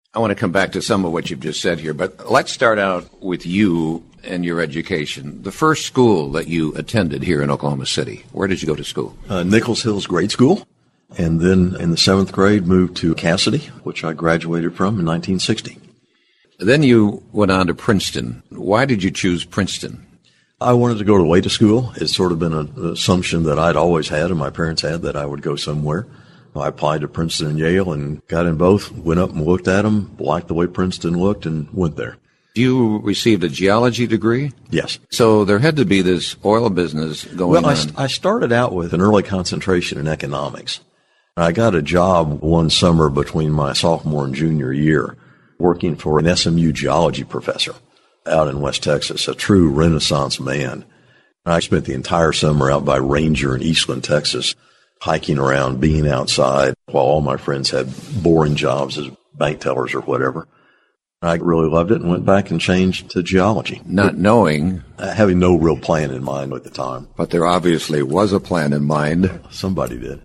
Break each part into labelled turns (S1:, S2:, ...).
S1: I want to come back to some of what you've just said here, but let's start out with you and your education. The first school that you attended here in Oklahoma City, where did you go to school?
S2: Nichols Hills Grade School, and then in the 7th grade moved to Cassidy, which I graduated from in 1960.
S1: Then you went on to Princeton. Why did you choose Princeton?
S2: I wanted to go away to school. It's sort of been an assumption that I'd always had and my parents had that I would go somewhere. I applied to Princeton and Yale and got in both, went up and looked at them, liked the way Princeton looked, and went there.
S1: You received a geology degree?
S2: Yes.
S1: So there had to be this oil business going on.
S2: Well, I started out with an early concentration in economics. I got a job one summer between my sophomore and junior year working for an SMU geology professor out in West Texas, a true Renaissance man. I spent the entire summer out by Ranger in Eastland, Texas, hiking around, being outside, while all my friends had boring jobs as bank tellers or whatever. I really loved it and went back and changed to geology.
S1: Not knowing.
S2: Having no real plan in mind at the time.
S1: But there obviously was a plan in mind.
S2: Somebody did.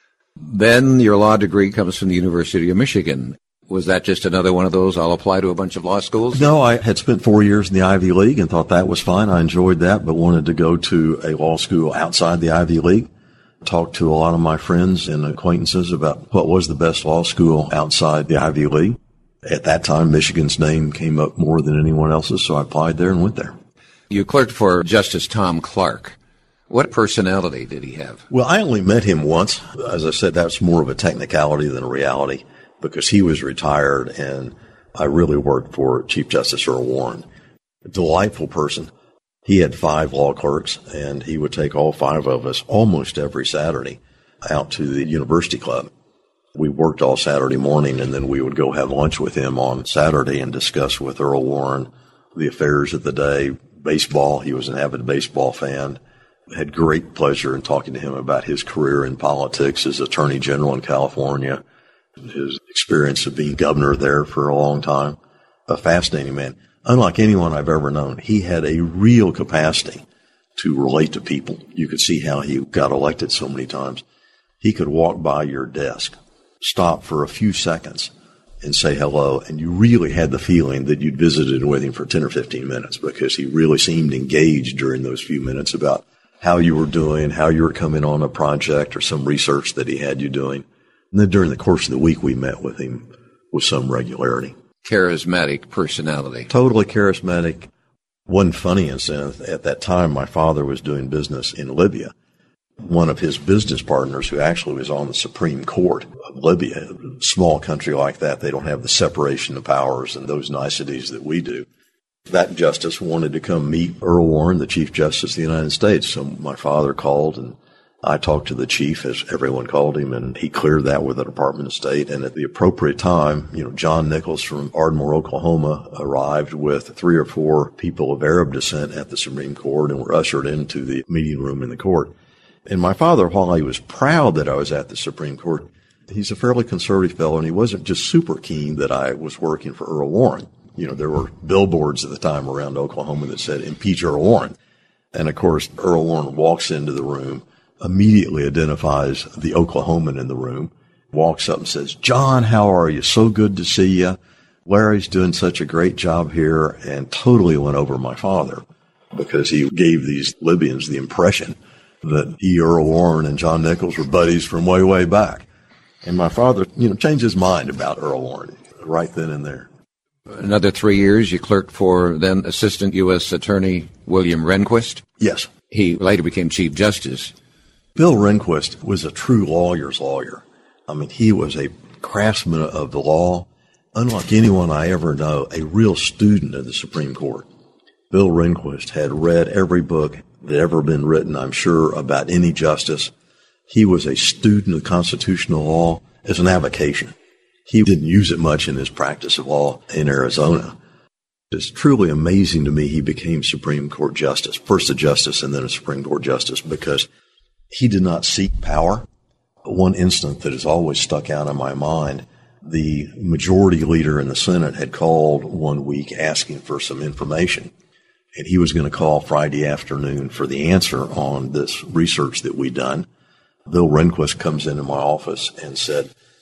S1: Then your law degree comes from the University of Michigan. Was that just another one of those, I'll apply to a bunch of law schools?
S2: No, I had spent 4 years in the Ivy League and thought that was fine. I enjoyed that, but wanted to go to a law school outside the Ivy League. Talked to a lot of my friends and acquaintances about what was the best law school outside the Ivy League. At that time, Michigan's name came up more than anyone else's, so I applied there and went there.
S1: You clerked for Justice Tom Clark. What personality did he have?
S2: Well, I only met him once. As I said, that's more of a technicality than a reality because he was retired and I really worked for Chief Justice Earl Warren. A delightful person. He had 5 law clerks, and he would take all 5 of us almost every Saturday out to the University Club. We worked all Saturday morning, and then we would go have lunch with him on Saturday and discuss with Earl Warren the affairs of the day. Baseball, he was an avid baseball fan. Had great pleasure in talking to him about his career in politics as Attorney General in California, his experience of being governor there for a long time. A fascinating man. Unlike anyone I've ever known, he had a real capacity to relate to people. You could see how he got elected so many times. He could walk by your desk, stop for a few seconds, and say hello, and you really had the feeling that you'd visited with him for 10 or 15 minutes because he really seemed engaged during those few minutes about how you were doing, how you were coming on a project or some research that he had you doing. And then during the course of the week, we met with him with some regularity.
S1: Charismatic personality.
S2: Totally charismatic. One funny incident, at that time, my father was doing business in Libya. One of his business partners, who actually was on the Supreme Court of Libya, a small country like that, they don't have the separation of powers and those niceties that we do. That justice wanted to come meet Earl Warren, the Chief Justice of the United States. So my father called, and I talked to the chief, as everyone called him, and he cleared that with the Department of State. And at the appropriate time, John Nichols from Ardmore, Oklahoma, arrived with 3 or 4 people of Arab descent at the Supreme Court and were ushered into the meeting room in the court. And my father, while he was proud that I was at the Supreme Court, he's a fairly conservative fellow, and he wasn't just super keen that I was working for Earl Warren. There were billboards at the time around Oklahoma that said, "Impeach Earl Warren." And, of course, Earl Warren walks into the room, immediately identifies the Oklahoman in the room, walks up and says, "John, how are you? So good to see you. Larry's doing such a great job here," and totally went over my father because he gave these Libyans the impression that Earl Warren and John Nichols were buddies from way, way back. And my father, changed his mind about Earl Warren right then and there.
S1: Another 3 years, you clerked for then Assistant U.S. Attorney William Rehnquist?
S2: Yes.
S1: He later became Chief Justice.
S2: Bill Rehnquist was a true lawyer's lawyer. I mean, he was a craftsman of the law. Unlike anyone I ever know, a real student of the Supreme Court. Bill Rehnquist had read every book that had ever been written, I'm sure, about any justice. He was a student of constitutional law as an avocation. He didn't use it much in his practice of law in Arizona. It's truly amazing to me he became Supreme Court Justice, first a justice and then a Supreme Court Justice, because he did not seek power. One instance that has always stuck out in my mind, the majority leader in the Senate had called one week asking for some information, and he was going to call Friday afternoon for the answer on this research that we'd done. Bill Rehnquist comes into my office and said,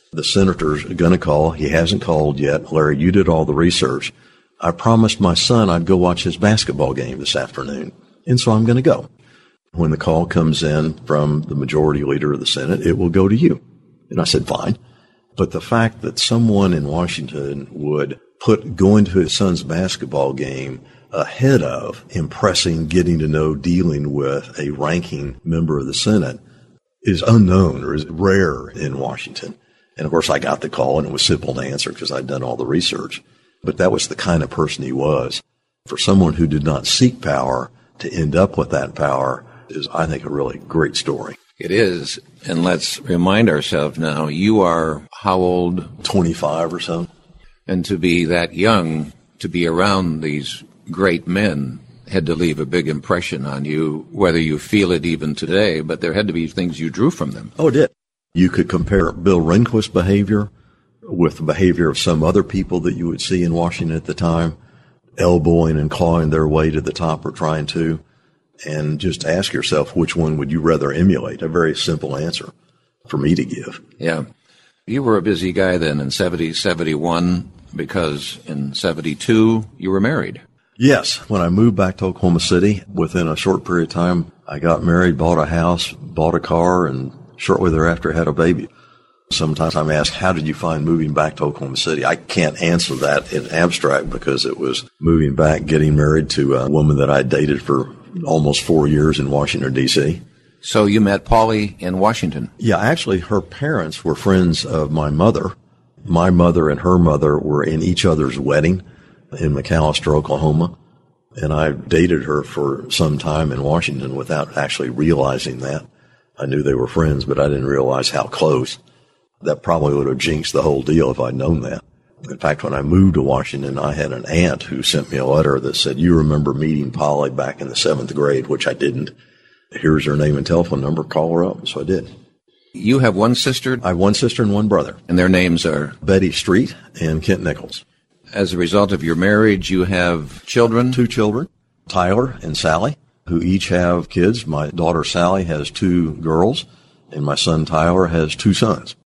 S2: The senator's going to call. He hasn't called yet. Larry, you did all the research. I promised my son I'd go watch his basketball game this afternoon, and so I'm going to go. When the call comes in from the majority leader of the Senate, it will go to you. And I said, fine. But the fact that someone in Washington would put going to his son's basketball game ahead of impressing, getting to know, dealing with a ranking member of the Senate is unknown or is rare in Washington. And of course, I got the call, and it was simple to answer because I'd done all the research. But that was the kind of person he was. For someone who did not seek power to end up with that power is, I think, a really great story.
S1: It is. And let's remind ourselves now, you are how old?
S2: 25 or so.
S1: And to be that young, to be around these great men, had to leave a big impression on you, whether you feel it even today, but there had to be things you drew from them.
S2: Oh, it did. You could compare Bill Rehnquist's behavior with the behavior of some other people that you would see in Washington at the time, elbowing and clawing their way to the top or trying to, and just ask yourself, which one would you rather emulate? A very simple answer for me to give.
S1: Yeah. You were a busy guy then in 70, 71, because in 72, you were married.
S2: Yes. When I moved back to Oklahoma City, within a short period of time, I got married, bought a house, bought a car, and shortly thereafter had a baby. Sometimes I'm asked, how did you find moving back to Oklahoma City? I can't answer that in abstract because it was moving back, getting married to a woman that I dated for almost 4 years in Washington, D.C.
S1: So you met Polly in Washington?
S2: Yeah, actually, her parents were friends of my mother. My mother and her mother were in each other's wedding in McAlester, Oklahoma. And I dated her for some time in Washington without actually realizing that. I knew they were friends, but I didn't realize how close. That probably would have jinxed the whole deal if I'd known that. In fact, when I moved to Washington, I had an aunt who sent me a letter that said, you remember meeting Polly back in the 7th grade, which I didn't. Here's her name and telephone number. Call her up. So I did.
S1: You have one sister?
S2: I have one sister and one brother.
S1: And their names are?
S2: Betty Street and Kent Nichols.
S1: As a result of your marriage, you have children?
S2: 2 children, Tyler and Sally, who each have kids. My daughter Sally has 2 girls, and my son Tyler has 2 sons.